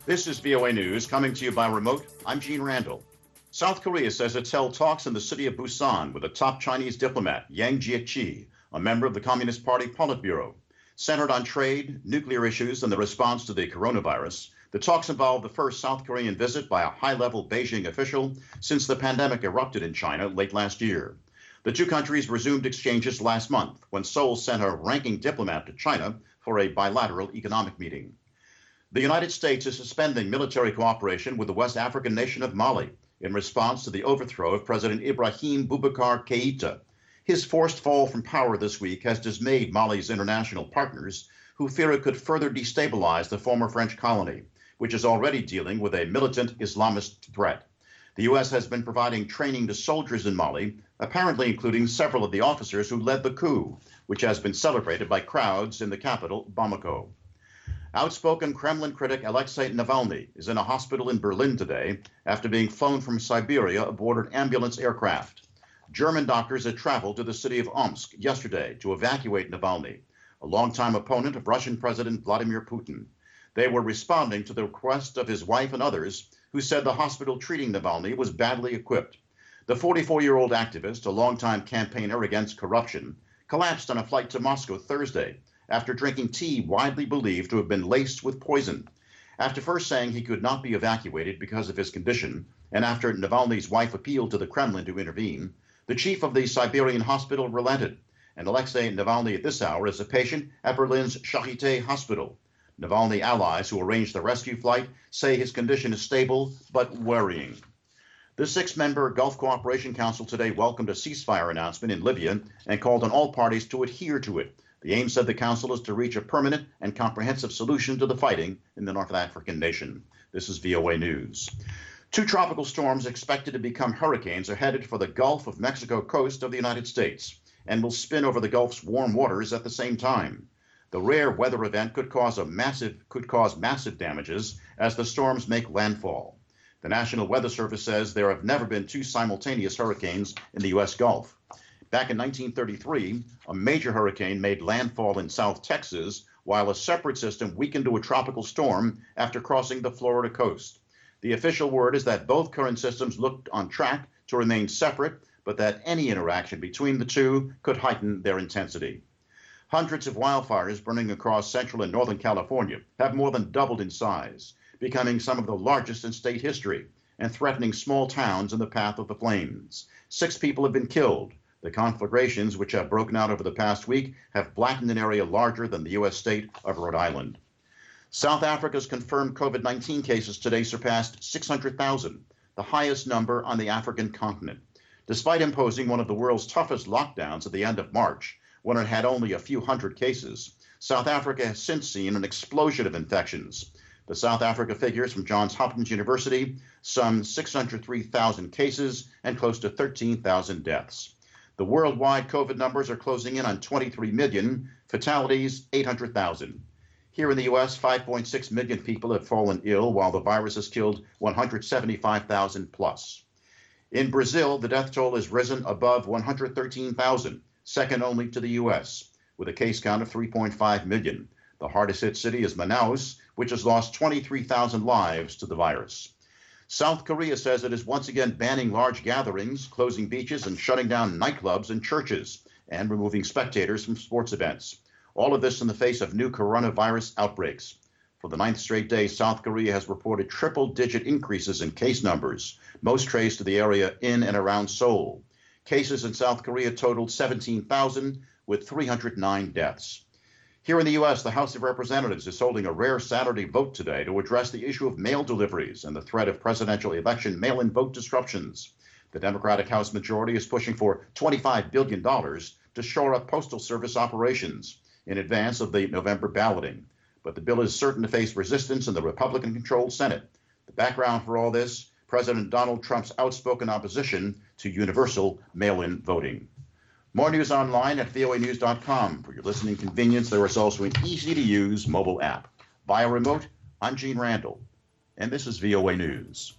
This is VOA News coming to you by remote. I'm Gene Randall. South Korea says it's held talks in the city of Busan with a top Chinese diplomat, Yang Jiechi, a member of the Communist Party Politburo. Centered on trade, nuclear issues, and the response to the coronavirus, the talks involve the first South Korean visit by a high-level Beijing official since the pandemic erupted in China late last year. The two countries resumed exchanges last month when Seoul sent a ranking diplomat to China for a bilateral economic meeting. The United States is suspending military cooperation with the West African nation of Mali in response to the overthrow of President Ibrahim Boubacar Keïta. His forced fall from power this week has dismayed Mali's international partners, who fear it could further destabilize the former French colony, which is already dealing with a militant Islamist threat. The U.S. has been providing training to soldiers in Mali, apparently including several of the officers who led the coup, which has been celebrated by crowds in the capital, Bamako. Outspoken Kremlin critic Alexei Navalny is in a hospital in Berlin today after being flown from Siberia aboard an ambulance aircraft. German doctors had traveled to the city of Omsk yesterday to evacuate Navalny, a longtime opponent of Russian President Vladimir Putin. They were responding to the request of his wife and others who said the hospital treating Navalny was badly equipped. The 44-year-old activist, a longtime campaigner against corruption, collapsed on a flight to Moscow Thursday after drinking tea widely believed to have been laced with poison. After first saying he could not be evacuated because of his condition, and after Navalny's wife appealed to the Kremlin to intervene, the chief of the Siberian hospital relented, and Alexei Navalny at this hour is a patient at Berlin's Charité Hospital. Navalny allies who arranged the rescue flight say his condition is stable but worrying. The six-member Gulf Cooperation Council today welcomed a ceasefire announcement in Libya and called on all parties to adhere to it. The aim, said the council, is to reach a permanent and comprehensive solution to the fighting in the North African nation. This is VOA News. Two tropical storms expected to become hurricanes are headed for the Gulf of Mexico coast of the United States and will spin over the Gulf's warm waters at the same time. The rare weather event could cause massive damages as the storms make landfall. The National Weather Service says there have never been two simultaneous hurricanes in the U.S. Gulf. Back in 1933, a major hurricane made landfall in South Texas, while a separate system weakened to a tropical storm after crossing the Florida coast. The official word is that both current systems looked on track to remain separate, but that any interaction between the two could heighten their intensity. Hundreds of wildfires burning across central and northern California have more than doubled in size, becoming some of the largest in state history and threatening small towns in the path of the flames. 6 people have been killed. The conflagrations, which have broken out over the past week, have blackened an area larger than the U.S. state of Rhode Island. South Africa's confirmed COVID-19 cases today surpassed 600,000, the highest number on the African continent. Despite imposing one of the world's toughest lockdowns at the end of March, when it had only a few hundred cases, South Africa has since seen an explosion of infections. The South Africa figures from Johns Hopkins University, some 603,000 cases and close to 13,000 deaths. The worldwide COVID numbers are closing in on 23 million, fatalities 800,000. Here in the U.S., 5.6 million people have fallen ill, while the virus has killed 175,000 plus. In Brazil, the death toll has risen above 113,000, second only to the U.S., with a case count of 3.5 million. The hardest hit city is Manaus, which has lost 23,000 lives to the virus. South Korea says it is once again banning large gatherings, closing beaches and shutting down nightclubs and churches, and removing spectators from sports events. All of this in the face of new coronavirus outbreaks. For the 9th straight day, South Korea has reported triple-digit increases in case numbers, most traced to the area in and around Seoul. Cases in South Korea totaled 17,000, with 309 deaths. Here in the U.S., the House of Representatives is holding a rare Saturday vote today to address the issue of mail deliveries and the threat of presidential election mail-in vote disruptions. The Democratic House majority is pushing for $25 billion to shore up Postal Service operations in advance of the November balloting. But the bill is certain to face resistance in the Republican-controlled Senate. The background for all this, President Donald Trump's outspoken opposition to universal mail-in voting. More news online at voanews.com. For your listening convenience, there is also an easy-to-use mobile app. Via remote, I'm Gene Randall, and this is VOA News.